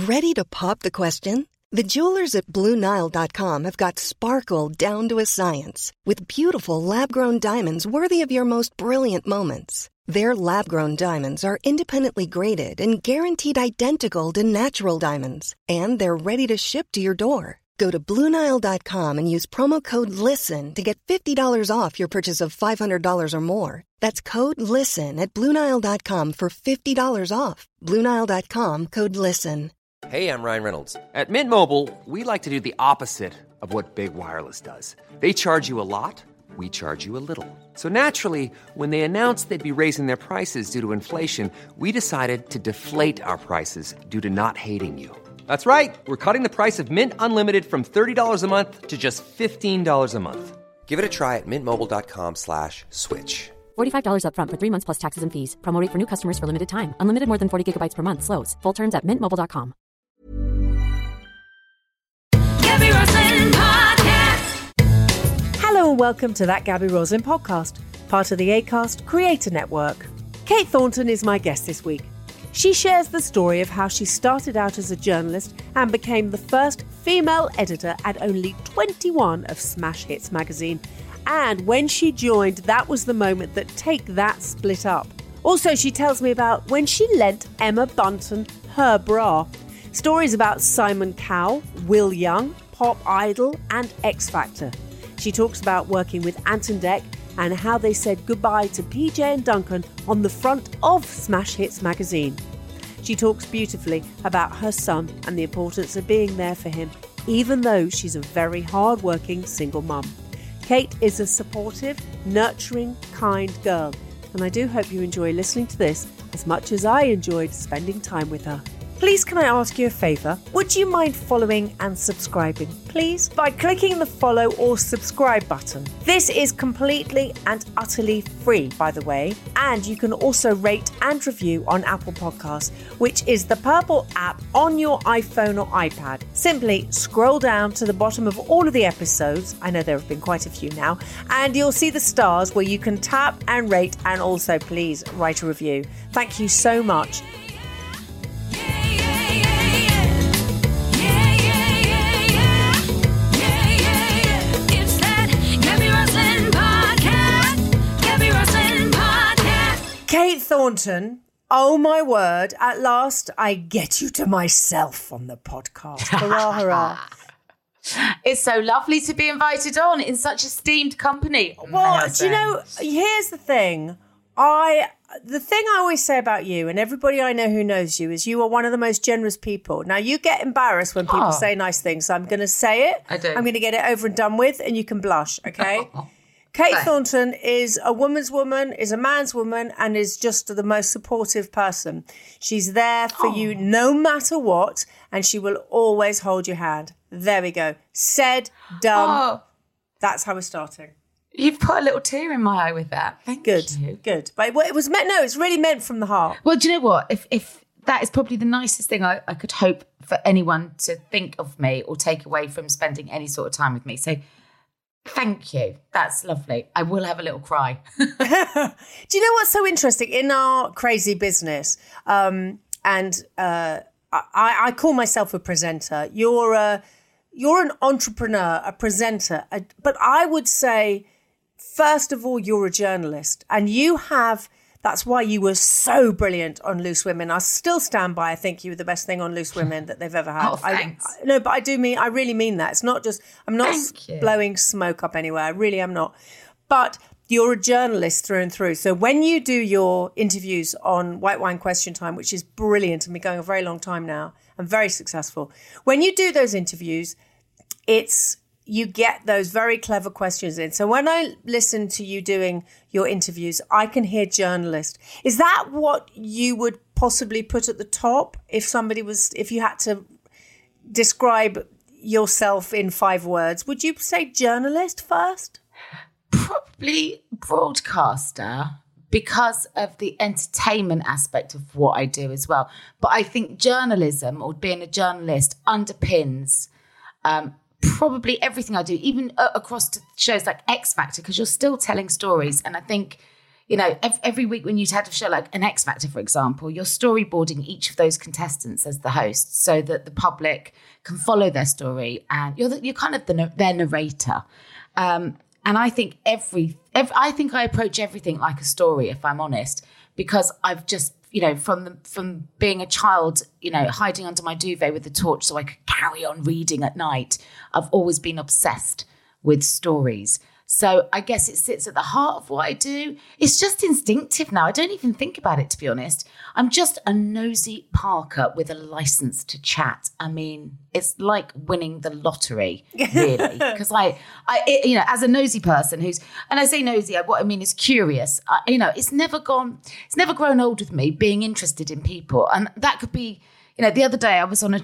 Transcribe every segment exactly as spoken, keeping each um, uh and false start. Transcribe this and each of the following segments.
Ready to pop the question? The jewelers at Blue Nile dot com have got sparkle down to a science with beautiful lab-grown diamonds worthy of your most brilliant moments. Their lab-grown diamonds are independently graded and guaranteed identical to natural diamonds, and they're ready to ship to your door. Go to Blue Nile dot com and use promo code LISTEN to get fifty dollars off your purchase of five hundred dollars or more. That's code LISTEN at Blue Nile dot com for fifty dollars off. Blue Nile dot com, code LISTEN. Hey, I'm Ryan Reynolds. At Mint Mobile, we like to do the opposite of what Big Wireless does. They charge you a lot, we charge you a little. So naturally, when they announced they'd be raising their prices due to inflation, we decided to deflate our prices due to not hating you. That's right. We're cutting the price of Mint Unlimited from thirty dollars a month to just fifteen dollars a month. Give it a try at mintmobile.com slash switch. forty-five dollars up front for three months plus taxes and fees. Promo rate for new customers for limited time. Unlimited more than forty gigabytes per month. Slows full terms at mint mobile dot com. Gabby Roslin Podcast. Hello and welcome to That Gabby Roslin Podcast, part of the Acast Creator Network. Kate Thornton is my guest this week. She shares the story of how she started out as a journalist and became the first female editor at only twenty-one of Smash Hits magazine. And when she joined, that was the moment that Take That split up. Also, she tells me about when she lent Emma Bunton her bra. Stories about Simon Cowell, Will Young, Pop Idol and X Factor. She talks about working with Ant and Dec and how they said goodbye to P J and Duncan on the front of Smash Hits magazine. She talks beautifully about her son and the importance of being there for him, even though she's a very hard-working single mum. Kate is a supportive, nurturing, kind girl, and I do hope you enjoy listening to this as much as I enjoyed spending time with her. Please can I ask you a favour? Would you mind following and subscribing, please? By clicking the follow or subscribe button. This is completely and utterly free, by the way, and you can also rate and review on Apple Podcasts, which is the purple app on your iPhone or iPad. Simply scroll down to the bottom of all of the episodes, I know there have been quite a few now, and you'll see the stars where you can tap and rate and also please write a review. Thank you so much. Kate Thornton, oh my word, at last I get you to myself on the podcast. Hurrah, hurrah. It's so lovely to be invited on in such esteemed company. Well, Amazing. do you know, here's the thing. I, the thing I always say about you and everybody I know who knows you is you are one of the most generous people. Now, you get embarrassed when people Oh. say nice things, so I'm going to say it. I do. I'm going to get it over and done with and you can blush, okay? Kate Thanks. Thornton is a woman's woman, is a man's woman, and is just the most supportive person. She's there for Oh. you no matter what, and she will always hold your hand. There we go. Said, done. Oh, That's how we're starting. you've put a little tear in my eye with that. Thank Good, you. good. But it was meant, no, it's really meant from the heart. Well, do you know what? If if that is probably the nicest thing I, I could hope for anyone to think of me or take away from spending any sort of time with me. So thank you. That's lovely. I will have a little cry. Do you know what's so interesting? In our crazy business, um, and uh, I, I call myself a presenter. You're a, you're an entrepreneur, a presenter. A, but I would say, first of all, you're a journalist. And you have... That's why you were so brilliant on Loose Women. I still stand by. I think you were the best thing on Loose Women that they've ever had. Oh, thanks. I, I, no, but I do mean, I really mean that. It's not just, I'm not Thank you. blowing smoke up anywhere. I really am not. But you're a journalist through and through. So when you do your interviews on White Wine Question Time, which is brilliant and been going a very long time now and very successful, when you do those interviews, it's, you get those very clever questions in. So when I listen to you doing your interviews, I can hear journalist. Is that what you would possibly put at the top if somebody was, if you had to describe yourself in five words? Would you say journalist first? Probably broadcaster because of the entertainment aspect of what I do as well. But I think journalism or being a journalist underpins um, probably everything I do, even uh, across to shows like X Factor, because you're still telling stories. And I think, you know, every, every week when you'd had a show like an X Factor, for example, you're storyboarding each of those contestants as the host so that the public can follow their story, and you're the, you're kind of the, their narrator. Um, and I think every, every, I think I approach everything like a story, if I'm honest, because I've just, you know, from the, from being a child, you know, hiding under my duvet with a torch so I could carry on reading at night, I've always been obsessed with stories. So I guess it sits at the heart of what I do. It's just instinctive now. I don't even think about it, to be honest. I'm just a nosy Parker with a license to chat. I mean, it's like winning the lottery, really. Because I, I, it, you know, as a nosy person who's, and I say nosy, what I mean is curious. I, you know, it's never gone, it's never grown old with me being interested in people. And that could be, you know, the other day I was on a,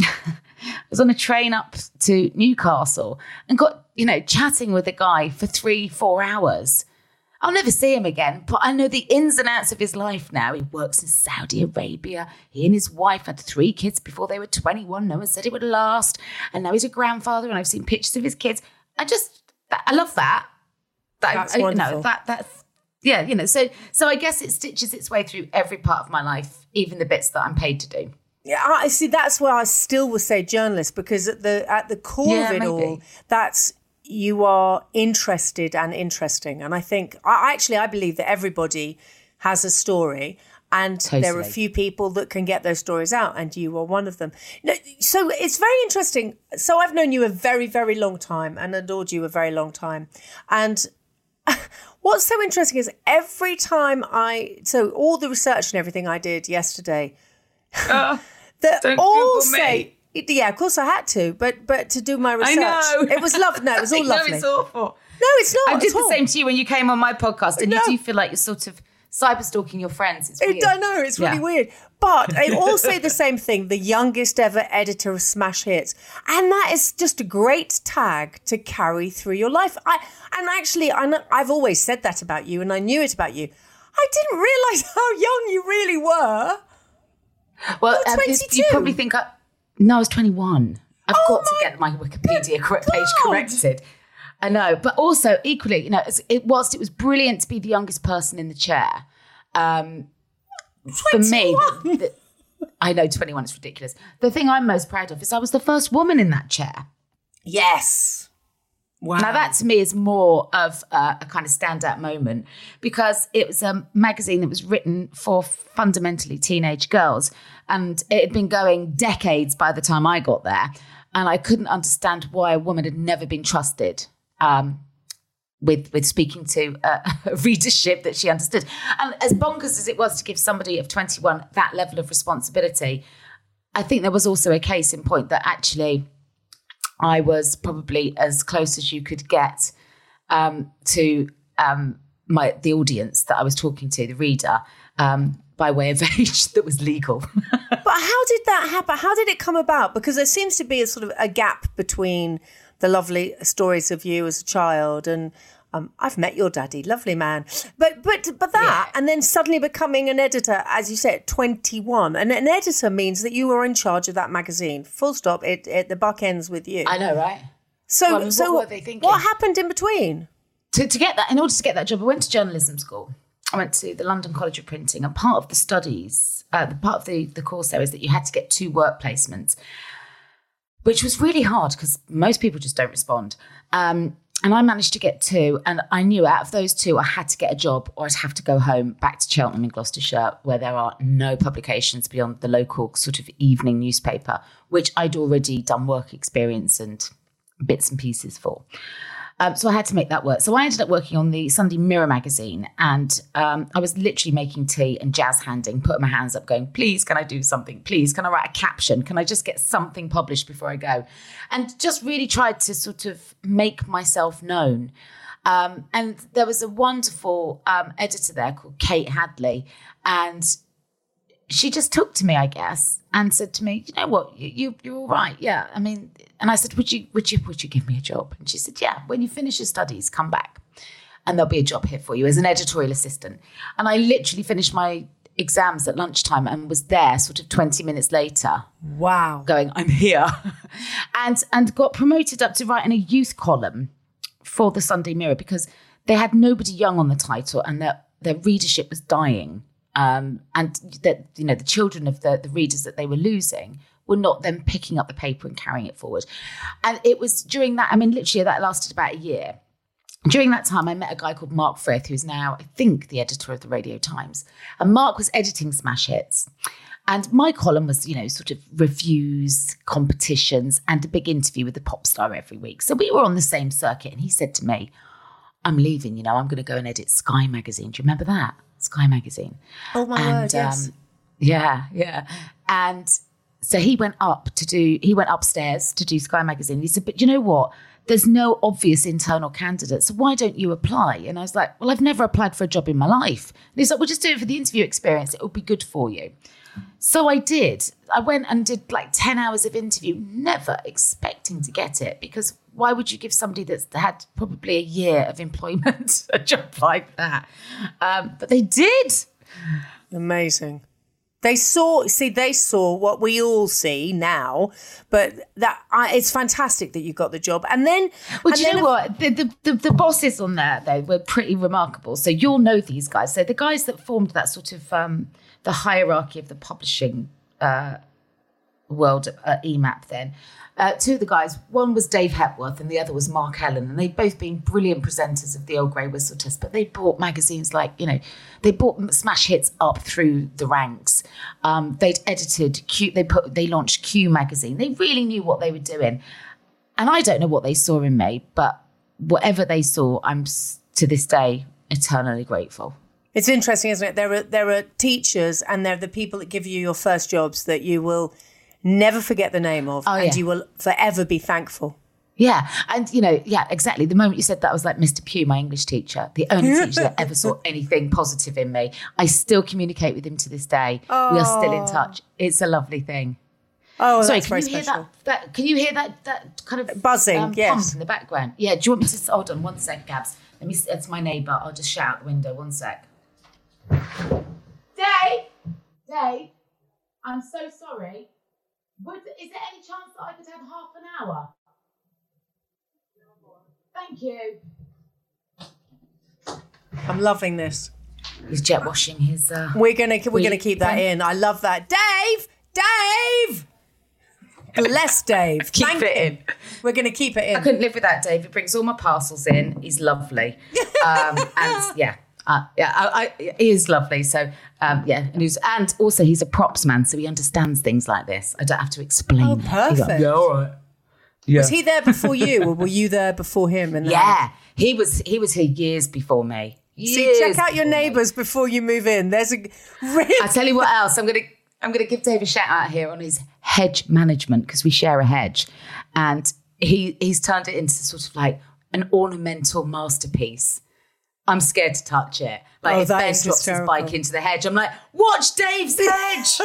I was on a train up to Newcastle and got, you know, chatting with a guy for three, four hours. I'll never see him again, but I know the ins and outs of his life now. He works in Saudi Arabia. He and his wife had three kids before they were twenty-one. No one said it would last. And now he's a grandfather, and I've seen pictures of his kids. I just, I love that. that That's I, wonderful. You know, that, that's, yeah, you know, so so I guess it stitches its way through every part of my life, even the bits that I'm paid to do. Yeah, I see. That's why I still would say journalist, because at the at the core Yeah, of it maybe. all, that's you are interested and interesting. And I think, I actually, I believe that everybody has a story, and there are a Totally. few people that can get those stories out, and you are one of them. No, so it's very interesting. So I've known you a very, very long time and adored you a very long time, and what's so interesting is every time I, so all the research and everything I did yesterday. Uh, that don't all Google me. say, yeah, of course I had to, but but to do my research, know. it was lovely. No, it was all I know lovely. it's awful. No, it's not. I did at the all. same to you when you came on my podcast, and No. you do feel like you're sort of cyber stalking your friends. It's I weird. don't know. It's really Yeah. weird. But I all say the same thing. The youngest ever editor of Smash Hits, and that is just a great tag to carry through your life. I and actually, I know, I've always said that about you, and I knew it about you. I didn't realise how young you really were. Well, You're um, it's- you twenty-two. probably think I, no, I was twenty-one. I've Oh got to my get my Wikipedia correct page God. corrected. I know, but also equally, you know, it's- it whilst it was brilliant to be the youngest person in the chair. Um, for me, the, the, I know twenty-one is ridiculous. The thing I'm most proud of is I was the first woman in that chair. Yes. Wow. Now, that to me is more of uh, a kind of standout moment, because it was a magazine that was written for fundamentally teenage girls, and it had been going decades by the time I got there. And I couldn't understand why a woman had never been trusted um, with, with speaking to a, a readership that she understood. And as bonkers as it was to give somebody of twenty-one that level of responsibility, I think there was also a case in point that actually I was probably as close as you could get um, to um, my the audience that I was talking to, the reader, um, by way of age that was legal. But how did that happen? How did it come about? Because there seems to be a sort of a gap between the lovely stories of you as a child and um, I've met your daddy, lovely man. But but but that, Yeah. and then suddenly becoming an editor, as you said, twenty-one. And an editor means that you were in charge of that magazine. Full stop. It, it the buck ends with you. I know, right? So Well, I mean, so what were they thinking? what happened in between? To, to get that, in order to get that job, I went to journalism school. I went to the London College of Printing, and part of the studies, uh, the part of the, the course there is that you had to get two work placements, which was really hard because most people just don't respond. Um, and I managed to get two, and I knew out of those two, I had to get a job or I'd have to go home back to Cheltenham in Gloucestershire, where there are no publications beyond the local sort of evening newspaper, which I'd already done work experience and bits and pieces for. Um, so I had to make that work. So I ended up working on the Sunday Mirror magazine, and um, I was literally making tea and jazz handing, putting my hands up going, please, can I do something? Please, can I write a caption? Can I just get something published before I go? And just really tried to sort of make myself known. Um, and there was a wonderful um, editor there called Kate Hadley, and she just took to me, I guess, and said to me, you know what, you, you, you're all right. Yeah. I mean, and I said, would you, would you, would you give me a job? And she said, yeah, when you finish your studies, come back and there'll be a job here for you as an editorial assistant. And I literally finished my exams at lunchtime and was there sort of twenty minutes later Wow. going, I'm here. and, and got promoted up to writing a youth column for the Sunday Mirror because they had nobody young on the title, and they're their readership was dying, um, and that, you know, the children of the, the readers that they were losing were not then picking up the paper and carrying it forward. And it was during that, I mean, literally that lasted about a year. During that time, I met a guy called Mark Frith, who's now, I think, the editor of the Radio Times. And Mark was editing Smash Hits. And my column was, you know, sort of reviews, competitions, and a big interview with the pop star every week. So we were on the same circuit. And he said to me, I'm leaving, you know, I'm going to go and edit Sky Magazine. Do you remember that? Sky Magazine. Oh, my and, word, yes. Um, yeah, yeah. And so he went up to do, he went upstairs to do Sky Magazine. He said, but you know what? There's no obvious internal candidate, so why don't you apply? And I was like, well, I've never applied for a job in my life. And he's like, well, just do it for the interview experience. It will be good for you. So I did. I went and did like ten hours of interview, never expecting to get it, because why would you give somebody that's had probably a year of employment a job like that? Um, but they did. Amazing. They saw, see, they saw what we all see now, but that I, it's fantastic that you got the job. And then, well, and do you then know what? The, the, the, the bosses on there, though, were pretty remarkable. So you'll know these guys. So the guys that formed that sort of um, the hierarchy of the publishing uh, world at E M A P then. Uh, two of the guys, one was Dave Hepworth and the other was Mark Ellen. And they'd both been brilliant presenters of the old Grey Whistle Test, but they brought magazines like, you know, they brought Smash Hits up through the ranks. Um, they'd edited Q, they put, they launched Q magazine. They really knew what they were doing. And I don't know what they saw in me, but whatever they saw, I'm to this day eternally grateful. It's interesting, isn't it? There are, there are teachers and there are the people that give you your first jobs that you will never forget the name of, oh, and yeah. you will forever be thankful. Yeah. And, you know, yeah, exactly. The moment you said that, I was like Mister Pugh, my English teacher, the only teacher that ever saw anything positive in me. I still communicate with him to this day. Oh. We are still in touch. It's a lovely thing. Oh, Sorry, that's can very you hear special. that, that? Can you hear that that kind of buzzing? Um, yes. Pump in the background. Yeah. Do you want me to hold on one sec, Gabs? Let me. It's my neighbour. I'll just shout out the window. One sec. Dave, Dave, I'm so sorry. Would, is there any chance that I could have half an hour? Thank you. I'm loving this. He's jet washing his. Uh, we're gonna we're we, gonna keep that in. I love that, Dave. Dave. Bless Dave. Keep Thank it him. in. We're going to keep it in. I couldn't live without Dave. He brings all my parcels in. He's lovely. Um, and yeah, uh, yeah, I, I, he is lovely. So um, yeah, and, he's, and also he's a props man, so he understands things like this. I don't have to explain. Oh, it. perfect. Like, yeah, all right. Yeah. Was he there before you, or were you there before him? And yeah, he was. He was here years before me. Years See, check out your before neighbours me. before you move in. There's a. Really... I tell you what else. I'm gonna. I'm gonna give Dave a shout out here on his hedge management, because we share a hedge, and he he's turned it into sort of like an ornamental masterpiece. I'm scared to touch it. Like oh, if Ben drops hysterical. his bike into the hedge, I'm like, watch Dave's hedge.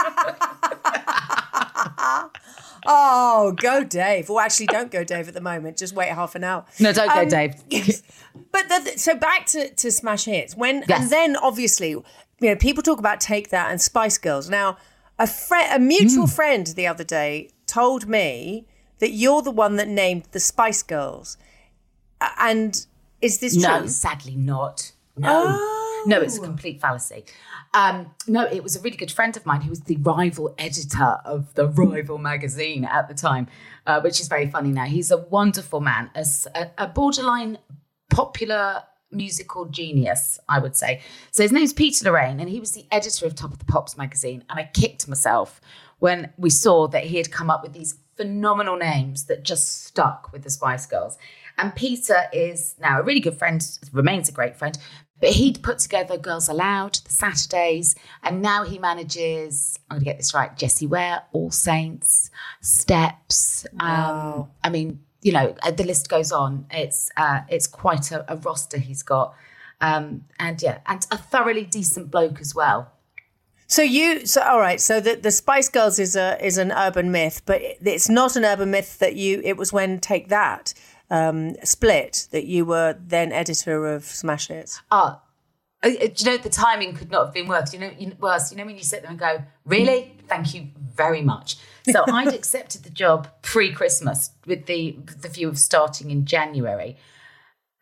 Oh, go Dave. Well, actually, don't go Dave at the moment. Just wait half an hour. No, don't um, go Dave. But the, so back to, to Smash Hits. When Yes. And then obviously, you know, people talk about Take That and Spice Girls. Now, a, fri- a mutual mm. friend the other day told me that you're the one that named the Spice Girls. And is this no, true? sadly not. No. Oh. No, it's a complete fallacy. Um, no, it was a really good friend of mine who was the rival editor of the rival magazine at the time, uh, which is very funny now. He's a wonderful man, a, a borderline popular musical genius, I would say. So his name's Peter Lorraine, and he was the editor of Top of the Pops magazine. And I kicked myself when we saw that he had come up with these phenomenal names that just stuck with the Spice Girls. And Peter is now a really good friend, remains a great friend, but he'd put together Girls Aloud, the Saturdays, and now he manages, I'm going to get this right, Jessie Ware, All Saints, Steps. Wow. Um, I mean, you know, the list goes on. It's uh, it's quite a, a roster he's got. Um, and yeah, and a thoroughly decent bloke as well. So you, so all right. So the the Spice Girls is a is an urban myth, but it's not an urban myth that you. It was when Take That um, split that you were then editor of Smash Hits. Oh, uh, do you know the timing could not have been worse? You know, you, worse. You know when you sit there and go, really? Thank you very much. So I'd accepted the job pre-Christmas with the the view of starting in January.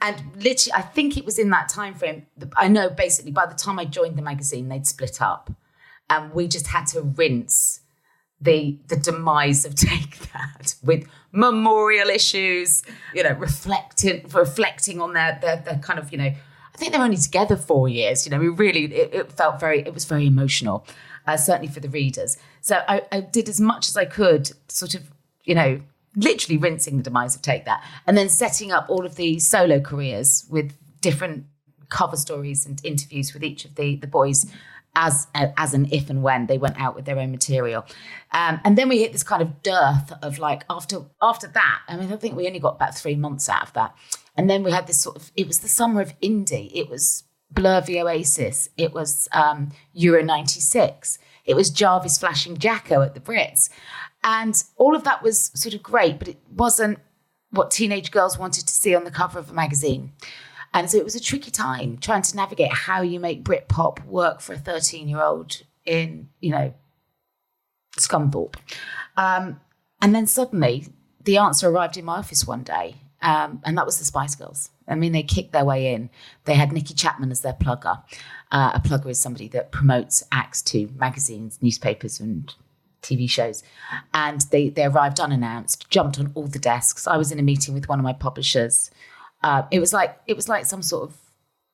And literally, I think it was in that time frame. I know basically by the time I joined the magazine, they'd split up. And we just had to rinse the the demise of Take That with memorial issues, you know, reflecting reflecting on their, their their kind of, you know, I think they were only together four years. You know, we really, it, it felt very, it was very emotional, uh, certainly for the readers. So I, I did as much as I could, sort of, you know, literally rinsing the demise of Take That, and then setting up all of the solo careers with different cover stories and interviews with each of the, the boys as as an if and when they went out with their own material. Um, and then we hit this kind of dearth of like, after after that, I mean, I think we only got about three months out of that. And then we had this sort of, it was the summer of indie. It was Blur v Oasis. It was um, Euro ninety-six. It was Jarvis flashing Jacko at the Brits. And all of that was sort of great, but it wasn't what teenage girls wanted to see on the cover of a magazine. And so it was a tricky time trying to navigate how you make Britpop work for a thirteen-year-old in, you know, Scunthorpe. Um, and then suddenly the answer arrived in my office one day, um, and that was the Spice Girls. I mean, they kicked their way in. They had Nikki Chapman as their plugger. Uh, a plugger is somebody that promotes acts to magazines, newspapers, and T V shows. And they, they arrived unannounced, jumped on all the desks. I was in a meeting with one of my publishers. Uh, it was like it was like some sort of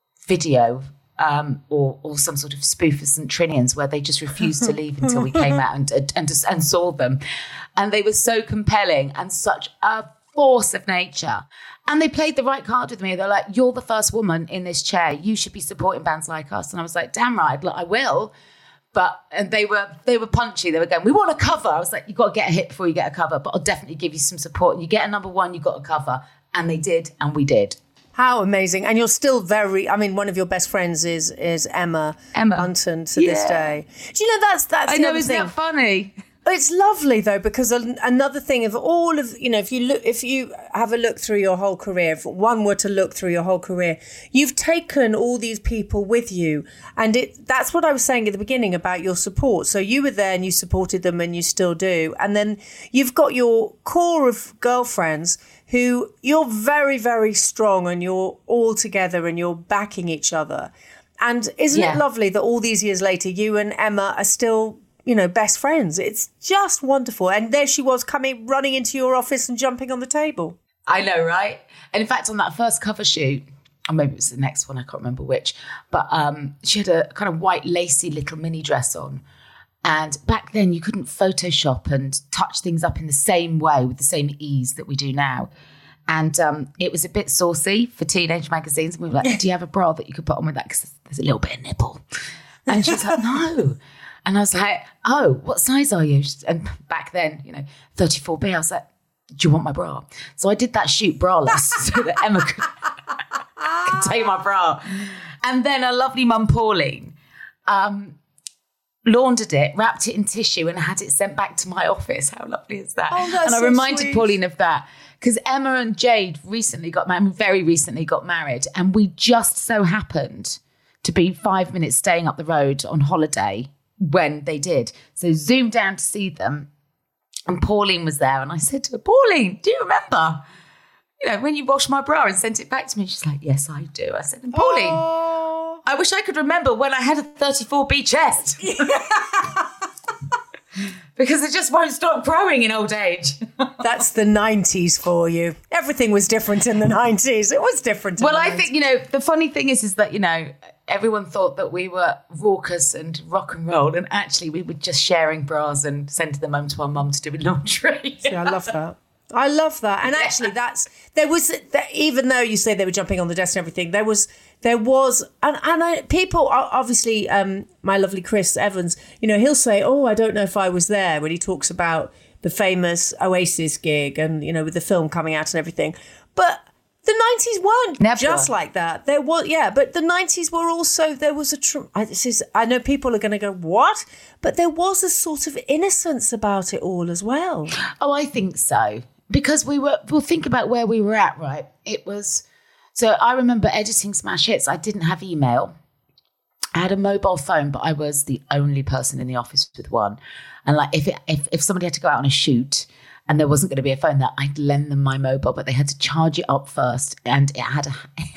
video um, or or some sort of spoof of Saint Trinian's where they just refused to leave until we came out and and, and and saw them. And they were so compelling and such a force of nature. And they played the right card with me. They're like, "You're the first woman in this chair. You should be supporting bands like us." And I was like, "Damn right, I will." But and they were they were punchy. They were going, "We want a cover." I was like, "You got to get a hit before you get a cover, but I'll definitely give you some support. And you get a number one, you got a cover." And they did, and we did. How amazing. And you're still very, I mean, one of your best friends is is Emma, Emma. Bunton to Yeah. this day. Do you know, that's that's I the know, other isn't thing. that funny? It's lovely though, because an- another thing of all of, you know, if you look, if you have a look through your whole career, if one were to look through your whole career, you've taken all these people with you. And it that's what I was saying at the beginning about your support. So you were there and you supported them and you still do. And then you've got your core of girlfriends who you're very, very strong and you're all together and you're backing each other. And isn't Yeah. it lovely that all these years later, you and Emma are still, you know, best friends? It's just wonderful. And there she was coming, running into your office and jumping on the table. I know, right? And in fact, on that first cover shoot, or maybe it was the next one, I can't remember which, but um, she had a kind of white lacy little mini dress on. And back then you couldn't Photoshop and touch things up in the same way with the same ease that we do now. And um, it was a bit saucy for teenage magazines. And we were like, "Do you have a bra that you could put on with that? Because there's a little bit of nipple." And she was like, "No." And I was like, "Oh, what size are you?" And back then, you know, thirty-four B, I was like, "Do you want my bra?" So I did that shoot braless so that Emma could, could take my bra. And then a lovely mum, Pauline, um, laundered it, wrapped it in tissue and had it sent back to my office. How lovely is that? Oh, that's and I so reminded sweet. Pauline of that because Emma and Jade recently got married, very recently got married, and we just so happened to be five minutes staying up the road on holiday when they did. So zoomed down to see them, and Pauline was there, and I said to her, "Pauline, do you remember, you know, when you washed my bra and sent it back to me?" She's like, "Yes, I do." I said, "And Pauline, Oh. I wish I could remember when I had a thirty-four B chest." Because it just won't stop growing in old age. That's the nineties for you. Everything was different in the nineties. It was different in Well, the I nineties. think, you know, the funny thing is, is that, you know, everyone thought that we were raucous and rock and roll, and actually we were just sharing bras and sending them home to our mum to do with laundry. Yeah, I love that. I love that. And actually that's, there was, that, even though you say they were jumping on the desk and everything, there was, there was, and, and I, people, obviously, um, my lovely Chris Evans, you know, he'll say, "Oh, I don't know if I was there," when he talks about the famous Oasis gig and, you know, with the film coming out and everything. But the nineties weren't Never. just like that. There was, yeah, but the nineties were also, there was a, tr- I, this is, I know people are going to go, "What?" But there was a sort of innocence about it all as well. Oh, I think so. Because we were, well, think about where we were at, right? It was, so I remember editing Smash Hits. I didn't have email. I had a mobile phone, but I was the only person in the office with one. And like, if it, if, if somebody had to go out on a shoot and there wasn't going to be a phone, that I'd lend them my mobile, but they had to charge it up first, and it had a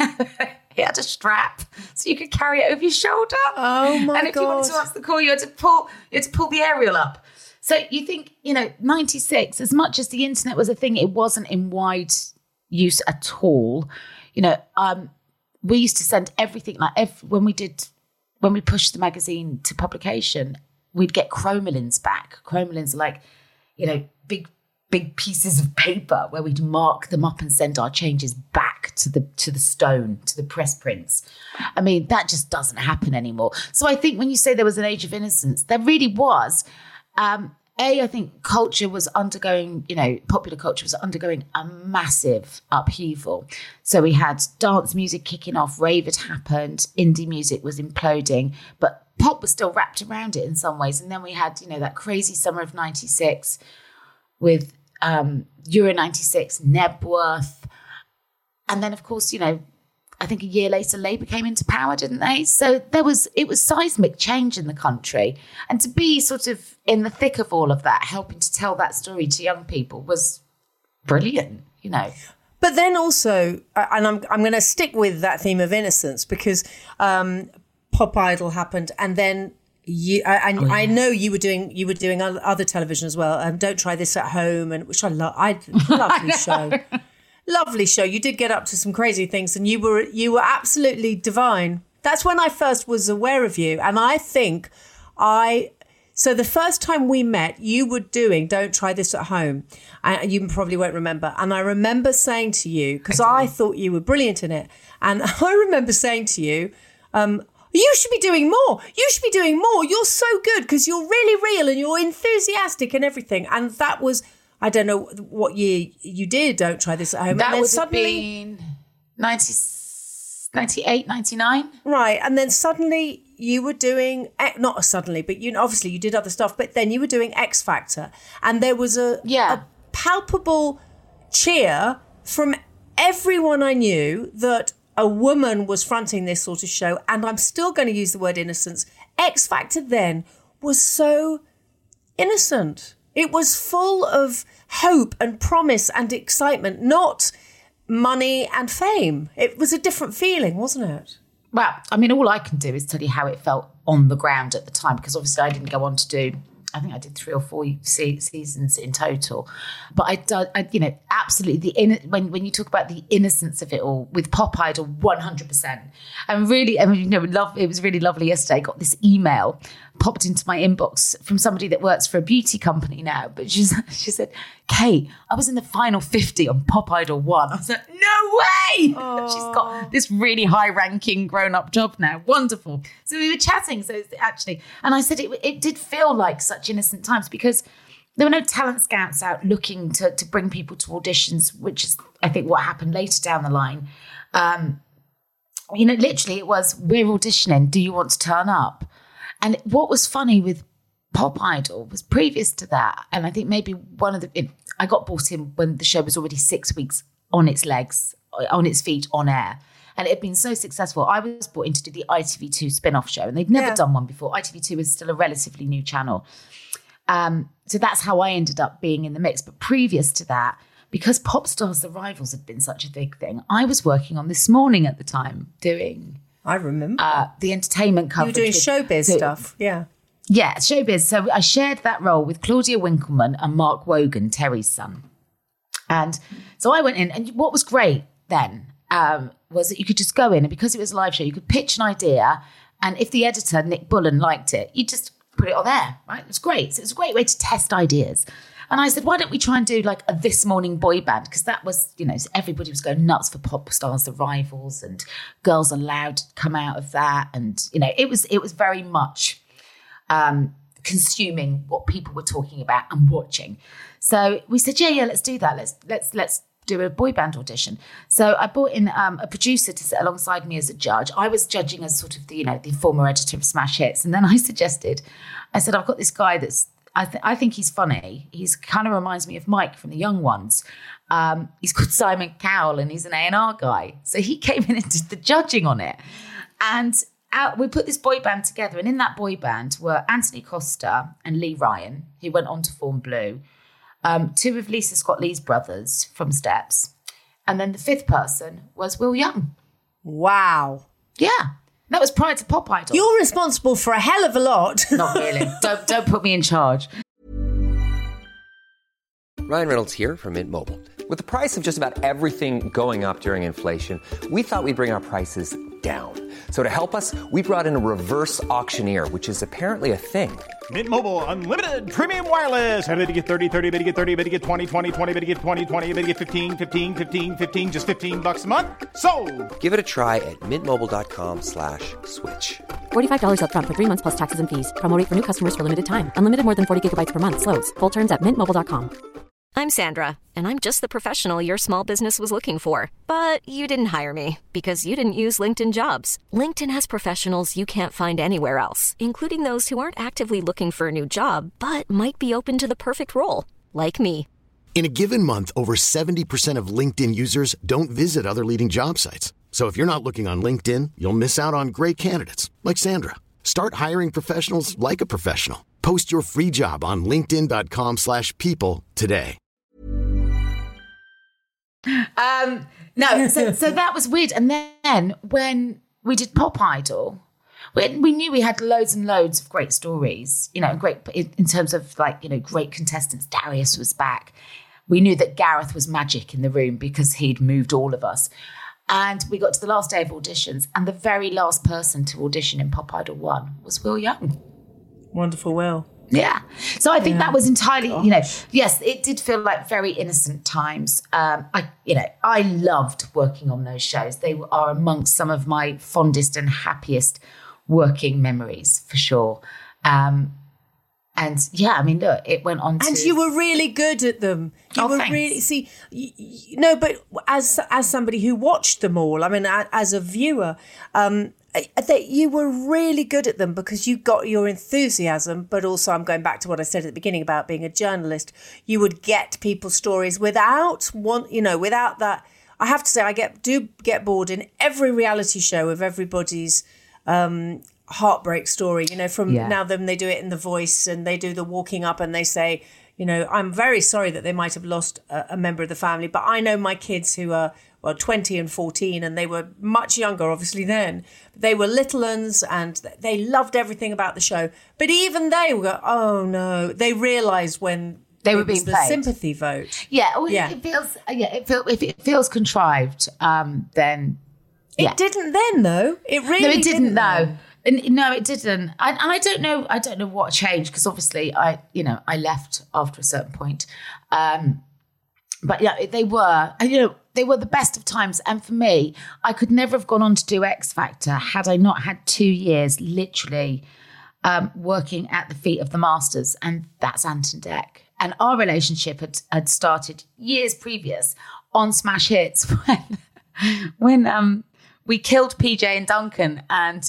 it had a strap, so you could carry it over your shoulder. Oh my god! And if you wanted to answer the call, you had to pull you had to pull the aerial up. So you think, you know, ninety-six, as much as the internet was a thing, it wasn't in wide use at all. You know, um, we used to send everything, like every, when we did when we pushed the magazine to publication, we'd get chromolins back. Chromolins are like, you know, big, big pieces of paper where we'd mark them up and send our changes back to the to the stone, to the press prints. I mean, that just doesn't happen anymore. So I think when you say there was an age of innocence, there really was. Um, A, I think culture was undergoing, you know, popular culture was undergoing a massive upheaval. So we had dance music kicking off, rave had happened, indie music was imploding, but pop was still wrapped around it in some ways. And then we had, you know, that crazy summer of ninety-six with um, Euro ninety-six, Nebworth. And then, of course, you know, I think a year later, Labour came into power, didn't they? So there was, it was seismic change in the country. And to be sort of in the thick of all of that, helping to tell that story to young people was brilliant, you know. But then also, and I'm I'm going to stick with that theme of innocence, because um, Pop Idol happened, and then you and oh, yeah. I know you were doing you were doing other television as well. Um, Don't Try This at Home, and which I love. I lovely show, lovely show. You did get up to some crazy things, and you were you were absolutely divine. That's when I first was aware of you, and I think I. So the first time we met, you were doing Don't Try This at Home. And you probably won't remember. And I remember saying to you, because I, I thought you were brilliant in it. And I remember saying to you, um, you should be doing more. You should be doing more. You're so good because you're really real and you're enthusiastic and everything. And that was, I don't know what year you did Don't Try This at Home. That and then would suddenly, have been ninety, ninety-eight, ninety-nine. Right. And then suddenly you were doing, not suddenly, but you obviously you did other stuff, but then you were doing X Factor. And there was a, yeah. a palpable cheer from everyone I knew that a woman was fronting this sort of show. And I'm still going to use the word innocence. X Factor then was so innocent. It was full of hope and promise and excitement, not money and fame. It was a different feeling, wasn't it? Well, I mean, all I can do is tell you how it felt on the ground at the time, because obviously I didn't go on to do, I think I did three or four se- seasons in total. But I, did, I you know, absolutely, the in, when when you talk about the innocence of it all, with Pop Idol, one hundred percent. And really, I mean, you know, love, it was really lovely yesterday. I got this email popped into my inbox from somebody that works for a beauty company now. But she's, she said, Kate, I was in the final fifty on Pop Idol one. I was like, no way! Aww. She's got this really high-ranking grown-up job now. Wonderful. So we were chatting, so actually, and I said it, it did feel like such innocent times, because there were no talent scouts out looking to, to bring people to auditions, which is, I think, what happened later down the line. Um, you know, literally it was, we're auditioning, do you want to turn up? And what was funny with Pop Idol was previous to that, and I think maybe one of the, it, I got brought in when the show was already six weeks on its legs, on its feet, on air. And it had been so successful. I was brought in to do the I T V two spin-off show, and they'd never yeah. done one before. I T V two was still a relatively new channel. Um, so that's how I ended up being in the mix. But previous to that, because Pop Stars The Rivals had been such a big thing, I was working on This Morning at the time, doing... I remember. Uh, the entertainment coverage. You were doing with, showbiz so, stuff, yeah. Yeah, showbiz. So I shared that role with Claudia Winkleman and Mark Wogan, Terry's son. And so I went in, and what was great then um, was that you could just go in, and because it was a live show, you could pitch an idea, and if the editor, Nick Bullen, liked it, you just put it on there, right? It was great. So it was a great way to test ideas. And I said, why don't we try and do like a This Morning boy band? Because that was, you know, everybody was going nuts for Pop Stars, The Rivals, and Girls Aloud to come out of that. And, you know, it was it was very much um, consuming what people were talking about and watching. So we said, yeah, yeah, let's do that. Let's let's let's do a boy band audition. So I brought in um, a producer to sit alongside me as a judge. I was judging as sort of the, you know, the former editor of Smash Hits. And then I suggested, I said, I've got this guy that's, I, th- I think he's funny. He's kind of reminds me of Mike from The Young Ones. Um, he's called Simon Cowell, and he's an A and R guy. So he came in and did the judging on it. And out, we put this boy band together. And in that boy band were Anthony Costa and Lee Ryan, who went on to form Blue. um, two of Lisa Scott Lee's brothers from Steps, and then the fifth person was Will Young. Wow. Yeah. That was prior to Pop Idol. You're responsible for a hell of a lot. Not really. don't, don't put me in charge. Ryan Reynolds here from Mint Mobile. With the price of just about everything going up during inflation, we thought we'd bring our prices down. So to help us, we brought in a reverse auctioneer, which is apparently a thing. Mint Mobile Unlimited Premium Wireless. How to get thirty, thirty, how to get thirty, how to get twenty, twenty, twenty, how to get twenty, twenty, how to get fifteen, fifteen, fifteen, fifteen, just fifteen bucks a month? Sold! Give it a try at mintmobile.com slash switch. forty-five dollars up front for three months plus taxes and fees. Promo rate for new customers for limited time. Unlimited more than forty gigabytes per month. Slows full terms at mint mobile dot com. I'm Sandra, and I'm just the professional your small business was looking for. But you didn't hire me because you didn't use LinkedIn Jobs. LinkedIn has professionals you can't find anywhere else, including those who aren't actively looking for a new job, but might be open to the perfect role, like me. In a given month, over seventy percent of LinkedIn users don't visit other leading job sites. So if you're not looking on LinkedIn, you'll miss out on great candidates like Sandra. Start hiring professionals like a professional. Post your free job on linkedin dot com slash people today. Um, no, so, so that was weird. And then when we did Pop Idol, we, we knew we had loads and loads of great stories, you know, great in, in terms of like, you know, great contestants. Darius was back. We knew that Gareth was magic in the room because he'd moved all of us. And we got to the last day of auditions, and the very last person to audition in Pop Idol one was Will Young. Wonderful Will. Yeah. So I think Yeah. that was entirely, Gosh. you know, yes, it did feel like very innocent times. Um, I, you know, I loved working on those shows. They are amongst some of my fondest and happiest working memories, for sure. Um, and yeah, I mean, look, it went on to... And you were really good at them. You Oh, were thanks. really, see, you, you, no, but as as somebody who watched them all, I mean, a- as a viewer, um, that you were really good at them because you got your enthusiasm, but also I'm going back to what I said at the beginning about being a journalist. You would get people's stories without one, you know, without that. I have to say, I get do get bored in every reality show of everybody's um, heartbreak story. You know, from Yeah. now then they do it in The Voice and they do the walking up and they say, you know, I'm very sorry that they might have lost a, a member of the family, but I know my kids who are, well, twenty and fourteen, and they were much younger, obviously, then. They were little uns and they loved everything about the show. But even they were, oh, no. They realised when They were it was being the played. sympathy vote. Yeah, well, Yeah. it feels, yeah, it feels, if it feels contrived, um, then... It Yeah. didn't then, though. It really No, it didn't. though. No, and no, it didn't. I, and I don't know. I don't know what changed because obviously, I, you know, I left after a certain point. Um, but yeah, they were, and, you know, they were the best of times. And for me, I could never have gone on to do X Factor had I not had two years, literally, um, working at the feet of the masters, and that's Ant and Dec. And our relationship had had started years previous on Smash Hits when when um. we killed P J and Duncan and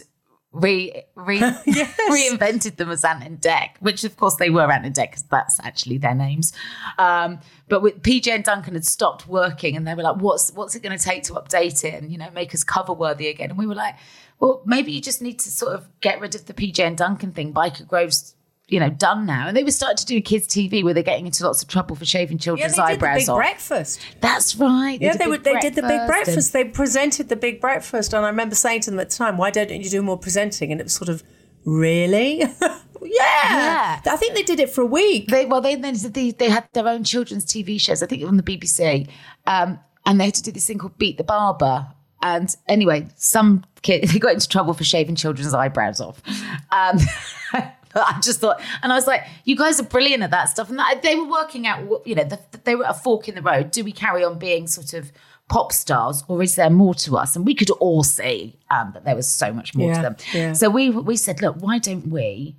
re, re, Yes. reinvented them as Ant and Dec, which of course they were Ant and Dec because that's actually their names. Um, but with P J and Duncan had stopped working and they were like, what's what's it going to take to update it and, you know, make us cover worthy again? And we were like, well, maybe you just need to sort of get rid of the P J and Duncan thing. Biker Grove's, you know, done now. And they were starting to do kids T V where they're getting into lots of trouble for shaving Yeah, children's they did the eyebrows big off. breakfast. That's right. Yeah, did they Big were. They did the big and- breakfast. They presented the big breakfast, and I remember saying to them at the time, "Why don't you do more presenting?" And it was sort of, really, yeah. Yeah. I think they did it for a week. They well, they then they, they had their own children's T V shows. I think on the B B C, um, and they had to do this thing called Beat the Barber. And anyway, some kid they got into trouble for shaving children's eyebrows off. Um, I just thought, and I was like, "You guys are brilliant at that stuff." And that, they were working out, you know, the, they were at a fork in the road. Do we carry on being sort of pop stars, or is there more to us? And we could all see um, that there was so much more Yeah, to them. yeah. So we we said, look, why don't we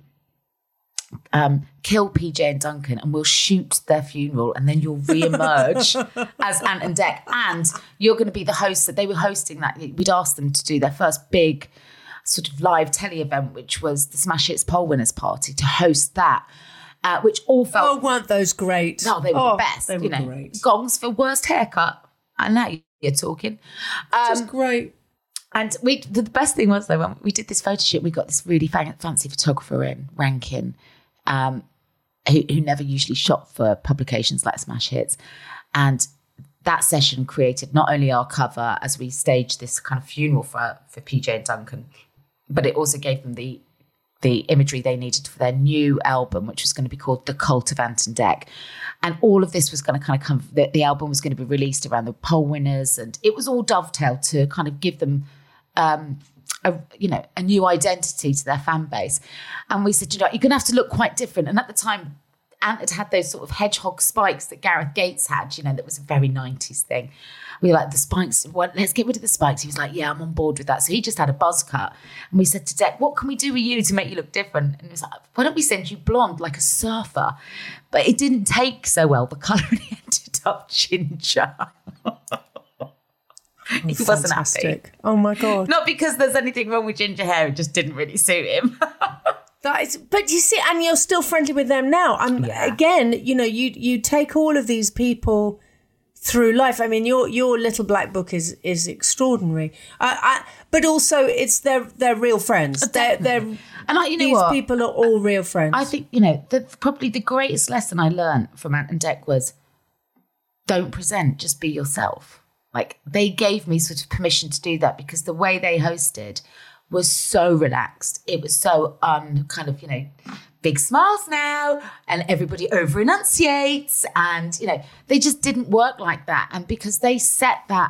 um, kill P J and Duncan and we'll shoot their funeral and then you'll re-emerge as Ant and Dec. And you're going to be the host. That they were hosting that. We'd asked them to do their first big sort of live telly event, which was the Smash Hits Poll Winners Party, to host that, uh, which all felt... Oh, weren't those great? No, they were oh, the best. They were you know, great. gongs for worst haircut. And now you're talking. Just Um, great. and we, the best thing was though, when we did this photo shoot, we got this really fan- fancy photographer in, Rankin. Um, who, who never usually shot for publications like Smash Hits. And that session created not only our cover as we staged this kind of funeral for, for P J and Duncan, but it also gave them the the imagery they needed for their new album, which was going to be called The Cult of Ant and Dec. And all of this was going to kind of come, the, the album was going to be released around the poll winners, and it was all dovetailed to kind of give them, um, a, you know, a new identity to their fan base. And we said, you know, you're going to have to look quite different. And at the time, Ant had had those sort of hedgehog spikes that Gareth Gates had, you know, that was a very nineties thing. We were like, the spikes, well, let's get rid of the spikes. He was like, yeah, I'm on board with that. So he just had a buzz cut. And we said to Dec, what can we do with you to make you look different? And he was like, why don't we send you blonde like a surfer? But it didn't take so well. The colour really ended up ginger. Oh, he wasn't happy. Oh, my God. Not because there's anything wrong with ginger hair. It just didn't really suit him. That is, but you see, and you're still friendly with them now. And Yeah. again, you know, you you take all of these people through life. I mean, your your little black book is is extraordinary. Uh, I, but also, it's they're they're real friends. They're, they're and I, you know these what? people are all real friends. I think, you know, the, probably the greatest lesson I learned from Ant and Dec was don't present, just be yourself. Like, they gave me sort of permission to do that because the way they hosted was so relaxed. It was so um kind of, you know, big smiles now, and everybody over enunciates, and you know, they just didn't work like that. And because they set that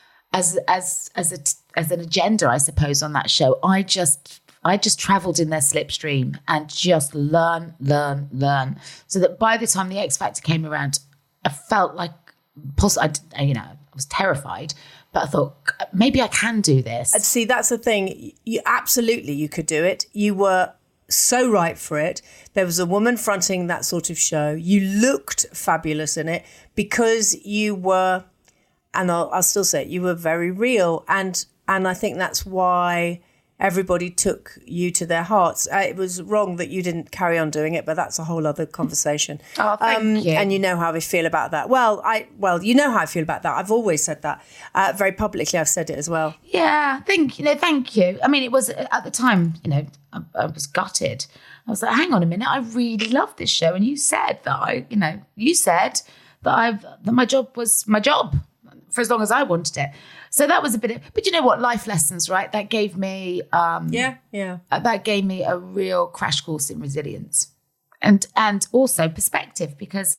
as as as a as an agenda, I suppose, on that show, I just I just travelled in their slipstream and just learn, learn, learn, so that by the time the X Factor came around, I felt like, poss- I, you know, I was terrified. But I thought, maybe I can do this. And see, that's the thing. You absolutely, you could do it. You were so right for it. There was a woman fronting that sort of show. You looked fabulous in it because you were, and I'll, I'll still say it, you were very real. And and I think that's why everybody took you to their hearts. Uh, it was wrong that you didn't carry on doing it, but that's a whole other conversation. Oh, thank um, you. And you know how I feel about that. Well, I well, you know how I feel about that. I've always said that. Uh, very publicly, I've said it as well. Yeah, thank you. No, thank you. I mean, it was at the time, you know, I, I was gutted. I was like, hang on a minute, I really love this show, and you said that I, you know, you said that I've that my job was my job for as long as I wanted it. So that was a bit of, but you know what, life lessons, right? That gave me, um, Yeah, yeah. uh, that gave me a real crash course in resilience, and and also perspective, because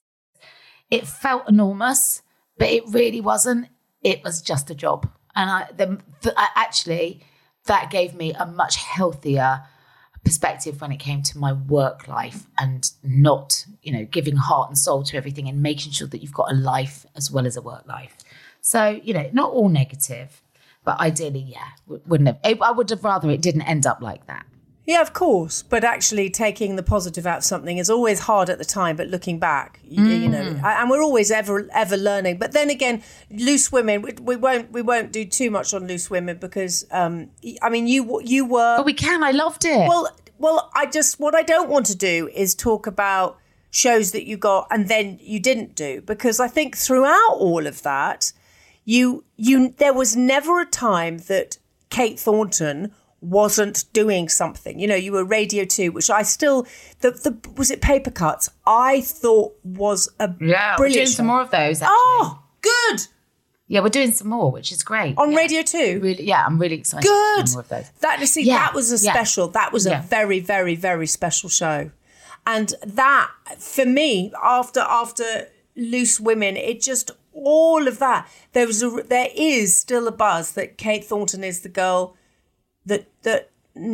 it felt enormous, but it really wasn't. It was just a job, and I, the, the, I actually that gave me a much healthier perspective when it came to my work life, and not, you know, giving heart and soul to everything and making sure that you've got a life as well as a work life. So, you know, not all negative, but ideally, yeah, wouldn't have. I would have rather it didn't end up like that. Yeah, of course. But actually taking the positive out of something is always hard at the time, but looking back, you, Mm. you know, and we're always ever, ever learning. But then again, Loose Women, we, we won't, we won't do too much on Loose Women because, um, I mean, you, you were. But we can. I loved it. Well, well, I just, what I don't want to do is talk about shows that you got and then you didn't do, because I think throughout all of that, you, you, there was never a time that Kate Thornton wasn't doing something. You know, you were Radio two, which I still, the, the was it Paper Cuts? I thought was a yeah, we're brilliant doing show. some more of those, actually. Oh, good. Yeah, we're doing some more, which is great. On yeah. Radio two? Really, yeah, I'm really excited Good. to do more of those. That, see, Yeah, that was a yeah. special, that was Yeah. a very, very, very special show. And that, for me, after after Loose Women, it just, all of that, there was a, there is still a buzz that Kate Thornton is the girl that that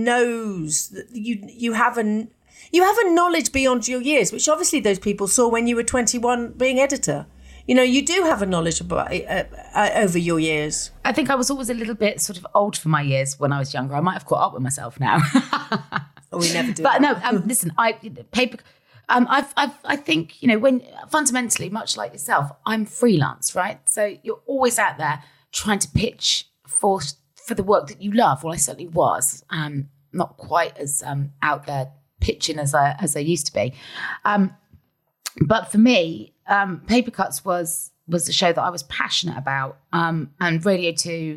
knows that you you have a you have a knowledge beyond your years, which obviously those people saw when you were twenty-one being editor. You know, you do have a knowledge about uh, uh, over your years. I think I was always a little bit sort of old for my years when I was younger. I might have caught up with myself now. We never do. But that. no, um, listen, I paper. Um, I've, I've, I think, you know, when fundamentally, much like yourself, I'm freelance, right? So you're always out there trying to pitch for for the work that you love. Well, I certainly was, um, not quite as um, out there pitching as I as I used to be. Um, but for me, um, Paper Cuts was was the show that I was passionate about, um, and Radio two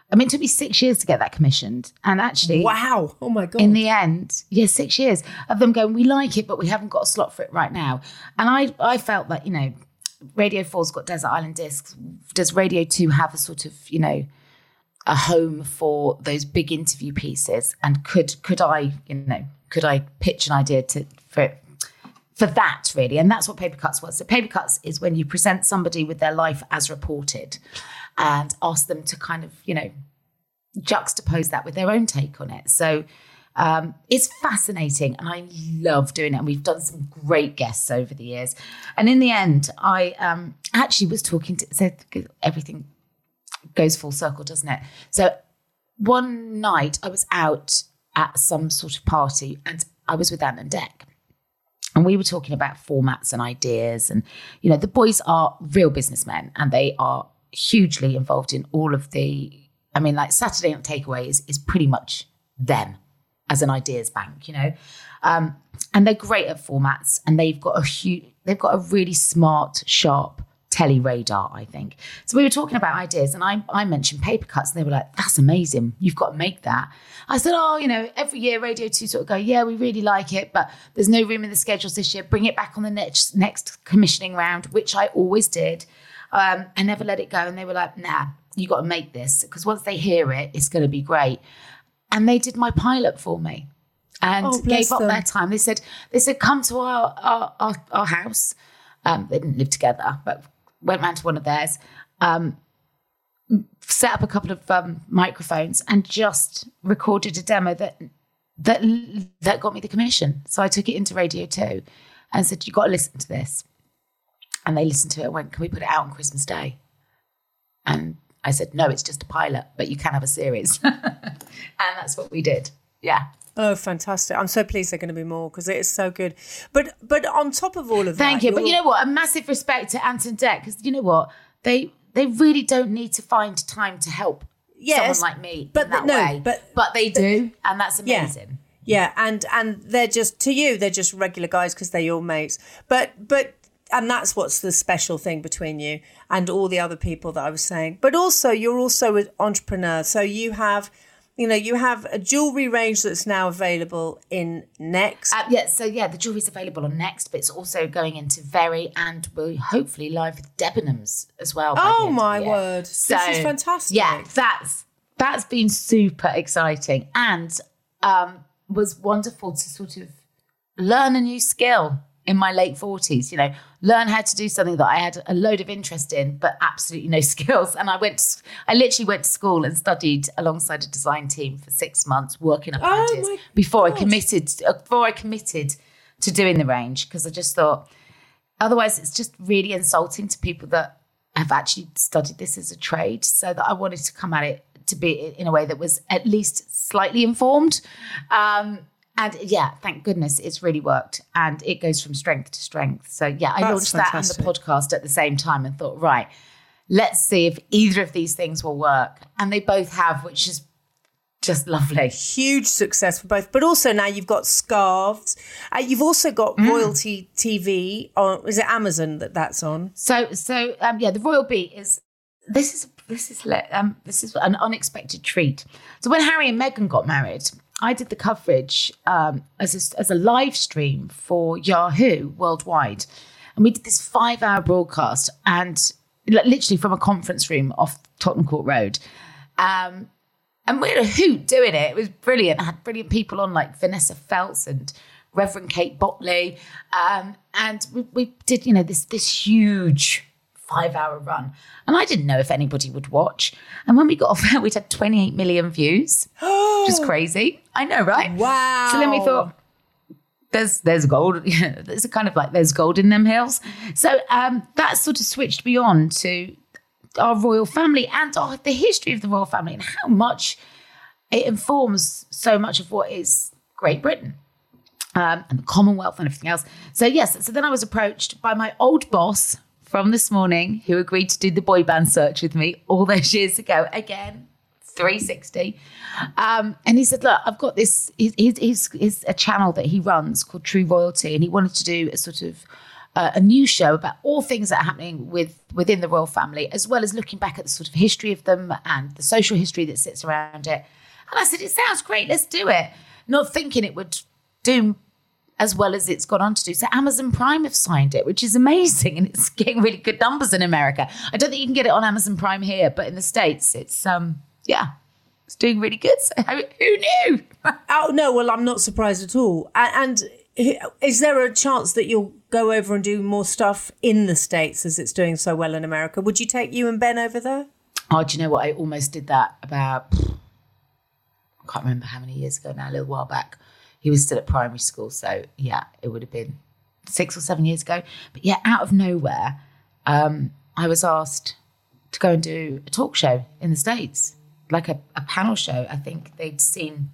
I mean, it took me six years to get that commissioned. And actually... Wow. Oh, my God. In the end, yeah, six years of them going, we like it, but we haven't got a slot for it right now. And I, I felt that, you know, Radio four's got Desert Island Discs. Does Radio two have a sort of, you know, a home for those big interview pieces? And could could I, you know, could I pitch an idea to for it, for that, really? And that's what Paper Cuts was. So Paper Cuts is when you present somebody with their life as reported and ask them to kind of, you know, juxtapose that with their own take on it. So um, it's fascinating and I love doing it. And we've done some great guests over the years. And in the end, I um, actually was talking to, so everything goes full circle, doesn't it? So one night I was out at some sort of party and I was with Ant and Dec. And we were talking about formats and ideas. And, you know, the boys are real businessmen and they are hugely involved in all of the, I mean, like Saturday Night Takeaway is, is pretty much them as an ideas bank, you know. Um, and they're great at formats and they've got a huge, they've got a really smart, sharp telly radar, I think. So we were talking about ideas and I, I mentioned Paper Cuts and they were like, that's amazing. You've got to make that. I said, oh, you know, every year Radio two sort of go, yeah, we really like it, but there's no room in the schedules this year. Bring it back on the next next commissioning round, which I always did. Um, I never let it go. And they were like, nah, you got to make this because once they hear it, it's going to be great. And they did my pilot for me and oh, gave up them. their time. They said, they said, come to our, our, our, our house. Um, they didn't live together, but went round to one of theirs, um, set up a couple of um, microphones and just recorded a demo that that that got me the commission. So I took it into Radio two and said, you've got to listen to this. And they listened to it and went, can we put it out on Christmas Day? And I said, no, it's just a pilot, but you can have a series. And that's what we did. Yeah. Oh, fantastic. I'm so pleased they're going to be more because it is so good. But but on top of all of that... Thank you. But you know what? A massive respect to Ant and Dec because you know what? They they really don't need to find time to help yes, someone like me but in that the, no, way. But, but they do, and that's amazing. Yeah, yeah. and and they're just, to you, they're just regular guys because they're your mates. But but... And that's what's the special thing between you and all the other people that I was saying. But also, you're also an entrepreneur. So you have, you know, you have a jewellery range that's now available in Next. Uh, yeah, so yeah, the jewellery's available on Next, but it's also going into Very and we'll hopefully live with Debenhams as well. Oh, my word. So, this is fantastic. Yeah, that's that's been super exciting and um, was wonderful to sort of learn a new skill in my late forties, you know, learn how to do something that I had a load of interest in, but absolutely no skills. And I went, to, I literally went to school and studied alongside a design team for six months, working up oh ideas before I committed, before I committed to doing the range. Because I just thought, otherwise it's just really insulting to people that have actually studied this as a trade. So that I wanted to come at it to be in a way that was at least slightly informed. Um, And yeah, thank goodness it's really worked and it goes from strength to strength. So yeah, I That's launched fantastic. that and the podcast at the same time and thought, right, let's see if either of these things will work. And they both have, which is just lovely. Huge success for both. But also now you've got scarves. Uh, you've also got mm. Royalty T V on, is it Amazon that that's on? So, so um, yeah, the Royal Beat is, this is, this is, um, this is an unexpected treat. So when Harry and Meghan got married, I did the coverage um, as a, as a live stream for Yahoo worldwide. And we did this five hour broadcast and literally from a conference room off Tottenham Court Road. Um, and we had a hoot doing it. It was brilliant. I had brilliant people on like Vanessa Feltz and Reverend Kate Botley. Um, and we, we did, you know, this this huge five hour run. And I didn't know if anybody would watch. And when we got off there, we'd had twenty-eight million views, which is crazy. I know, right? Wow. So then we thought, there's there's gold. There's a kind of like, there's gold in them hills. So um, that sort of switched me on to our royal family and oh, the history of the royal family and how much it informs so much of what is Great Britain. Um, and the Commonwealth and everything else. So yes, so then I was approached by my old boss from This Morning, who agreed to do the boy band search with me all those years ago. Again, three sixty. Um, and he said, look, I've got this, he's, he's, he's a channel that he runs called True Royalty. And he wanted to do a sort of uh, a new show about all things that are happening with within the royal family, as well as looking back at the sort of history of them and the social history that sits around it. And I said, it sounds great, let's do it. Not thinking it would do as well as it's gone on to do. So Amazon Prime have signed it, which is amazing. And it's getting really good numbers in America. I don't think you can get it on Amazon Prime here, but in the States, it's, um, yeah, it's doing really good. So who knew? Oh, no, well, I'm not surprised at all. And, and is there a chance that you'll go over and do more stuff in the States as it's doing so well in America? Would you take you and Ben over there? Oh, do you know what? I almost did that about, I can't remember how many years ago now, a little while back. He was still at primary school. So, yeah, it would have been six or seven years ago. But, yeah, out of nowhere, um, I was asked to go and do a talk show in the States, like a, a panel show. I think they'd seen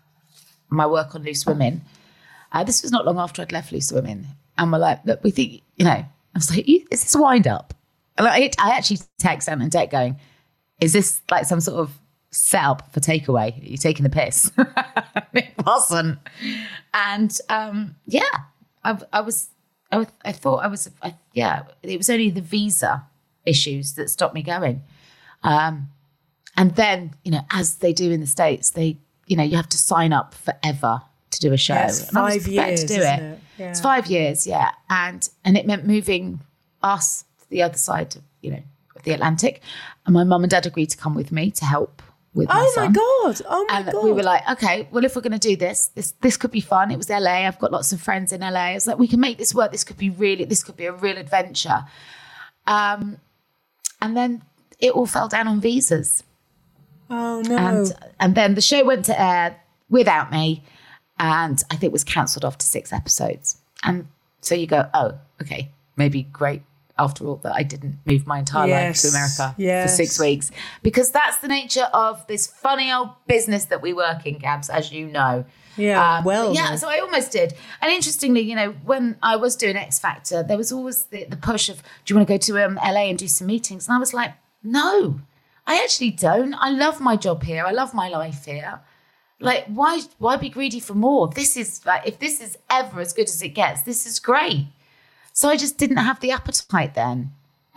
my work on Loose Women. Uh, this was not long after I'd left Loose Women. And we're like, look, we think, you know, I was like, is this a wind up? And I, I actually text Ant and Dec going, is this like some sort of setup for takeaway? Are you taking the piss? It wasn't. And um, yeah, I, I was, I, was, I thought I was, I, yeah, it was only the visa issues that stopped me going. Um, and then, you know, as they do in the States, they, you know, you have to sign up forever to do a show. Yeah, it's and I was five prepared years, to do isn't it. it? Yeah. It's five years, yeah. And and it meant moving us to the other side of, you know, of the Atlantic. And my mum and dad agreed to come with me to help with my Oh son. my God. Oh my and God. we were like, okay, well, if we're going to do this, this this could be fun. It was L A. I've got lots of friends in L A. I was like, we can make this work. This could be really, this could be a real adventure. Um, and then it all fell down on visas. Oh no. And and then the show went to air without me, and I think it was cancelled after six episodes. And so you go, oh, okay, maybe great after all that I didn't move my entire Yes, life to America yes. for six weeks. Because that's the nature of this funny old business that we work in, Gabs, as you know. Yeah, Um, well, Yeah, no. so I almost did. And interestingly, you know, when I was doing X Factor, there was always the, the push of, do you want to go to um, L A and do some meetings? And I was like, no, I actually don't. I love my job here. I love my life here. Like, why why be greedy for more? This is, like, if this is ever as good as it gets, this is great. So I just didn't have the appetite then.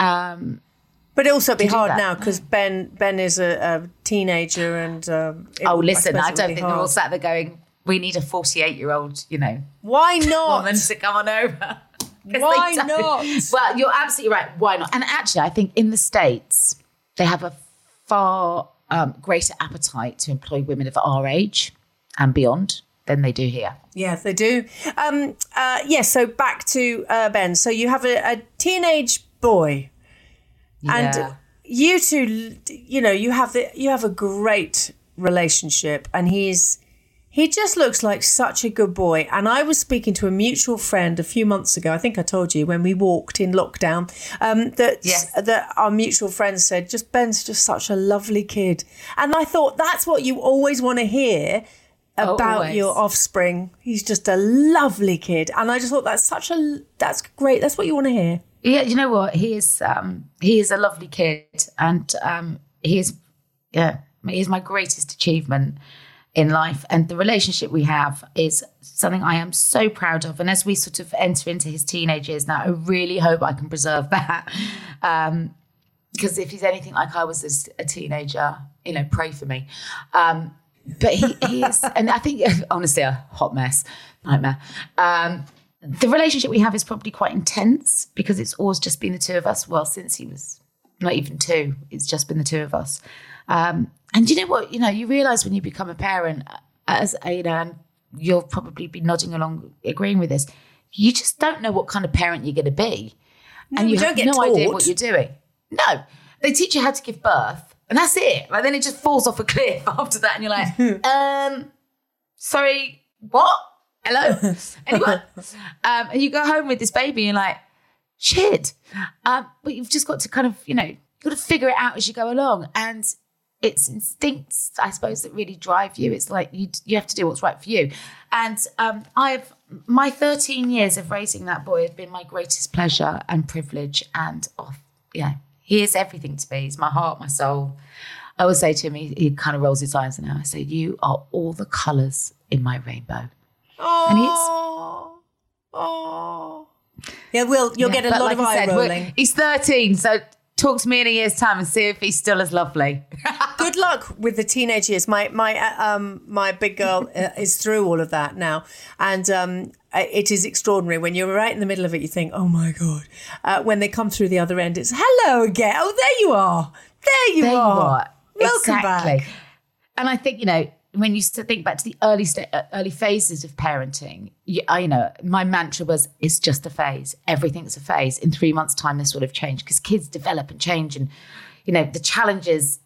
Um, But it'd also be to do hard that. now because Ben Ben is a, a teenager and um, it- oh, listen, suppose I, it would don't be think they're all hard. sat there going, we need a forty-eight-year-old, you know, Why not? woman to come on over. 'Cause Why they don't. not? Well, you're absolutely right. Why not? And actually, I think in the States, they have a far um, greater appetite to employ women of our age and beyond than they do here. Yeah, they do. Um, uh, yes, yeah, so back to uh, Ben. So you have a, a teenage boy, and Yeah. you two, you know, you have the you have a great relationship, and he's he just looks like such a good boy. And I was speaking to a mutual friend a few months ago. I think I told you when we walked in lockdown um, that Yes. that our mutual friend said, "Just Ben's just such a lovely kid," and I thought that's what you always want to hear about Always. your offspring. He's just a lovely kid, and I just thought that's such a that's great. That's what you want to hear. Yeah, you know what? He is um, he is a lovely kid, and um, he is yeah, he is my greatest achievement in life. And the relationship we have is something I am so proud of. And as we sort of enter into his teenage years now, I really hope I can preserve that. Um, because if he's anything like I was as a teenager, you know, pray for me. Um, but he, he is, and I think honestly, a hot mess, nightmare. Um, The relationship we have is probably quite intense because it's always just been the two of us. Well, since he was not even two, it's just been the two of us. Um, and you know what? You know, you realise when you become a parent, as you know, and you'll probably be nodding along, agreeing with this. You just don't know what kind of parent you're going to be, No, and you we have don't get no idea taught. what you're doing. No, they teach you how to give birth, and that's it. Like then it just falls off a cliff after that, and you're like, um, sorry, what? Hello, anyone? um, and you go home with this baby and you're like, shit. Um, but you've just got to kind of, you know, you've got to figure it out as you go along. And it's instincts, I suppose, that really drive you. It's like you you have to do what's right for you. And um, I've my thirteen years of raising that boy has been my greatest pleasure and privilege. And, oh, yeah, he is everything to me. He's my heart, my soul. I always say to him, he, he kind of rolls his eyes now. I say, you are all the colours in my rainbow. Oh, And he's- oh, Yeah, Will, you'll Yeah, get a but lot like of I eye said, we're- rolling. He's thirteen, so talk to me in a year's time and see if he's still as lovely. Good luck with the teenage years. My my uh, um my big girl uh, is through all of that now, and um it is extraordinary when you're right in the middle of it. You think, oh my god, uh, when they come through the other end, it's hello again. Oh, there you are. There you There are. you are. Welcome exactly. back. And I think, you know, when you think back to the early sta- uh, early phases of parenting, you, I, you know, my mantra was, it's just a phase. Everything's a phase. In three months' time, this will have changed because kids develop and change. And, you know, the challenges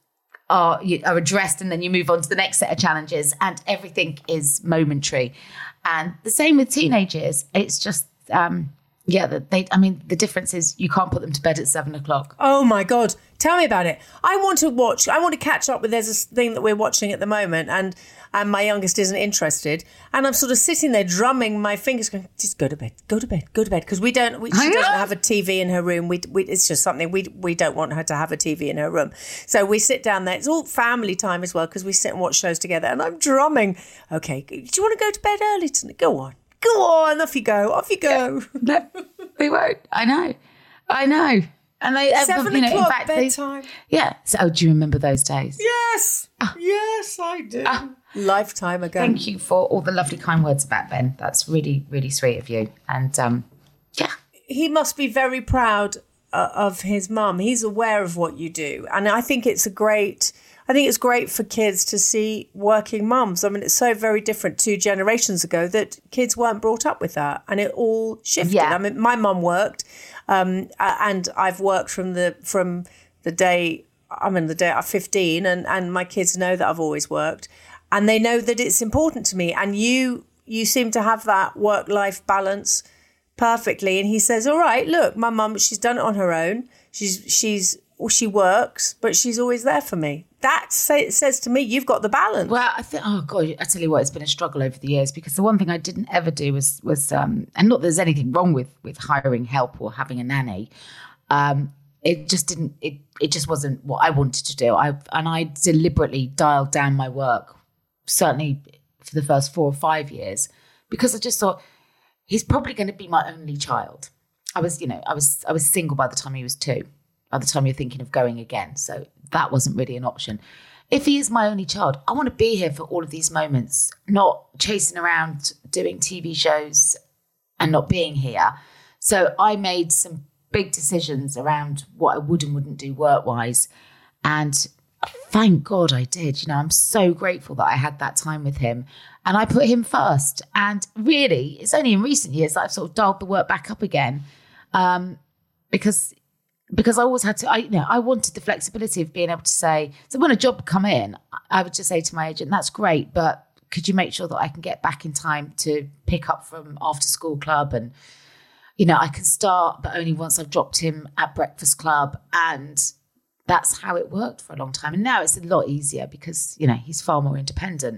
are, you, are addressed and then you move on to the next set of challenges and everything is momentary. And the same with teenagers. It's just, um, yeah, that they. I mean, the difference is you can't put them to bed at seven o'clock. Oh my God. Tell me about it. I want to watch, I want to catch up with, there's a thing that we're watching at the moment and and my youngest isn't interested. And I'm sort of sitting there drumming my fingers going, just go to bed, go to bed, go to bed. Because we don't, we, she doesn't have a T V in her room. We, we It's just something, we we don't want her to have a T V in her room. So we sit down there. It's all family time as well because we sit and watch shows together. And I'm drumming. Okay, do you want to go to bed early tonight? Go on. Go on, off you go, off you go. No, they won't. I know. I know. And they, Seven you know, o'clock in fact, they- bedtime. yeah. So, oh, do you remember those days? Yes, yes, I do. Lifetime ago. Thank you for all the lovely, kind words about Ben. That's really, really sweet of you. And um, yeah, He must be very proud uh, of his mum. He's aware of what you do. And I think it's a great, I think it's great for kids to see working mums. I mean, it's so very different two generations ago that kids weren't brought up with that. And it all shifted. Yeah. I mean, my mum worked um, uh, and I've worked from the from the day, I mean, the day I'm fifteen and, and my kids know that I've always worked. And they know that it's important to me. And you you seem to have that work-life balance perfectly. And he says, all right, look, my mum, she's done it on her own. She's she's well, she works, but she's always there for me. That say, says to me, you've got the balance. well, I think, oh God, I tell you what, it's been a struggle over the years because the one thing I didn't ever do was, was um, and not that there's anything wrong with, with hiring help or having a nanny. Um, it just didn't, it, it just wasn't what I wanted to do. I And I deliberately dialed down my work, certainly for the first four or five years, because I just thought, he's probably going to be my only child. I was, you know, I was, I was single by the time he was two, by the time you're thinking of going again. So that wasn't really an option. If he is my only child, I want to be here for all of these moments, not chasing around doing T V shows and not being here. So I made some big decisions around what I would and wouldn't do work-wise. And thank God I did. You know, I'm so grateful that I had that time with him. And I put him first. And really, it's only in recent years that I've sort of dialed the work back up again. Um, because because I always had to, I you know, I wanted the flexibility of being able to say, so when a job would come in, I would just say to my agent, that's great, but could you make sure that I can get back in time to pick up from after school club? And, you know, I can start, but only once I've dropped him at breakfast club. And that's how it worked for a long time. And now it's a lot easier because, you know, he's far more independent.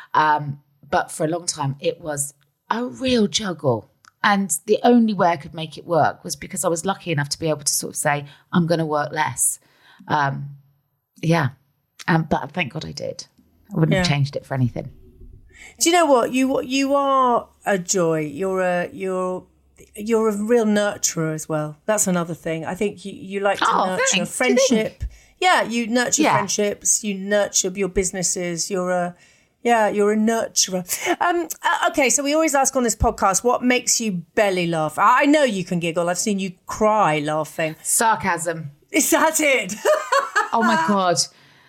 Um, but for a long time, it was a real juggle. And the only way I could make it work was because I was lucky enough to be able to sort of say, I'm going to work less. Um, yeah. Um, but thank God I did. I wouldn't Yeah. have changed it for anything. Do you know what? You you are a joy. You're a you're you're a real nurturer as well. That's another thing. I think you, you like to Oh, nurture thanks. Do you friendship. Yeah, you nurture Yeah. friendships. You nurture your businesses. You're a yeah, you're a nurturer. Um, uh, okay, so we always ask on this podcast, what makes you belly laugh? I I know you can giggle. I've seen you cry laughing. Sarcasm. Is that it? Oh my God.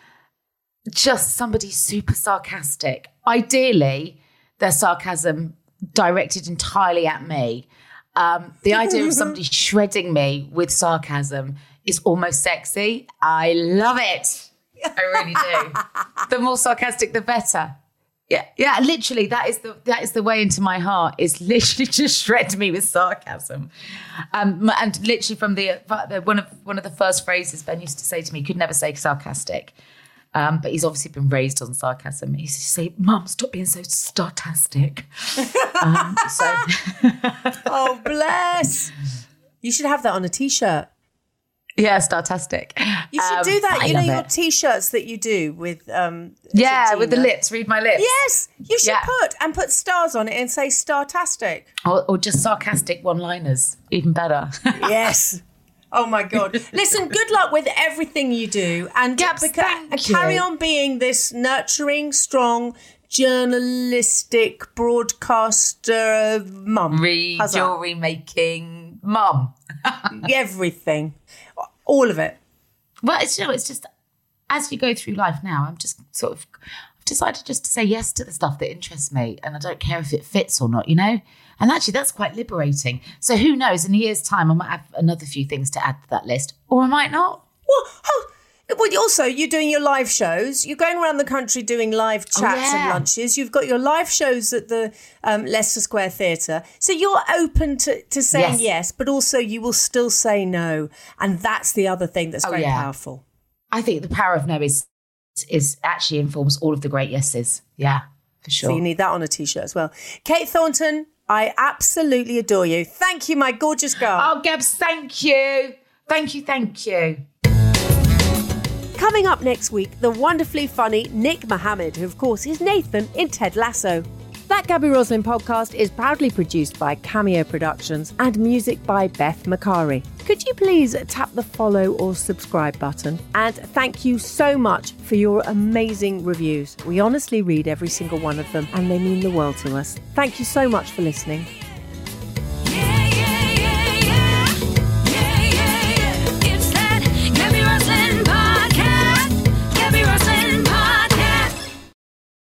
Just somebody super sarcastic. Ideally, their sarcasm directed entirely at me. Um, the idea of somebody shredding me with sarcasm is almost sexy. I love it. I really do. The more sarcastic, the better. Yeah, yeah. Literally, that is the that is the way into my heart. Is literally just shred me with sarcasm, um, and literally from the, the one of one of the first phrases Ben used to say to me, he could never say sarcastic, um, but he's obviously been raised on sarcasm. He used to say, "Mum, stop being so startastic." um, so, Oh, bless. You should have that on a T-shirt. Yeah, Startastic. You should Um, do that. I You know, love your it. T-shirts that you do with... Um, is Yeah, it with the Gina? lips. Read my lips. Yes, you should Yeah. put and put stars on it and say Startastic. Or, or just sarcastic one-liners. Even better. Yes. Oh my God. Listen, good luck with everything you do. And Gabs, beca- thank and carry you. on being this nurturing, strong, journalistic broadcaster mum. Re How's that? jewelry making mum. Everything. All of it. Well, it's, you know, it's just as you go through life now, I'm just sort of I've decided just to say yes to the stuff that interests me, and I don't care if it fits or not, you know. And actually, that's quite liberating. So who knows? In a year's time, I might have another few things to add to that list, or I might not. Well, oh, well, also, you're doing your live shows. You're going around the country doing live chats Oh, yeah. and lunches. You've got your live shows at the um, Leicester Square Theatre. So you're open to, to saying yes. Yes. but also you will still say no. And that's the other thing that's Oh, very yeah. powerful. I think the power of no is is actually informs all of the great yeses. Yeah, for sure. So you need that on a T-shirt as well. Kate Thornton, I absolutely adore you. Thank you, my gorgeous girl. Oh, Gabs, thank you. Thank you, thank you. Coming up next week, the wonderfully funny Nick Mohammed, who of course is Nathan in Ted Lasso. That Gabby Roslin podcast is proudly produced by Cameo Productions and music by Beth Macari. Could you please tap the follow or subscribe button? And thank you so much for your amazing reviews. We honestly read every single one of them and they mean the world to us. Thank you so much for listening.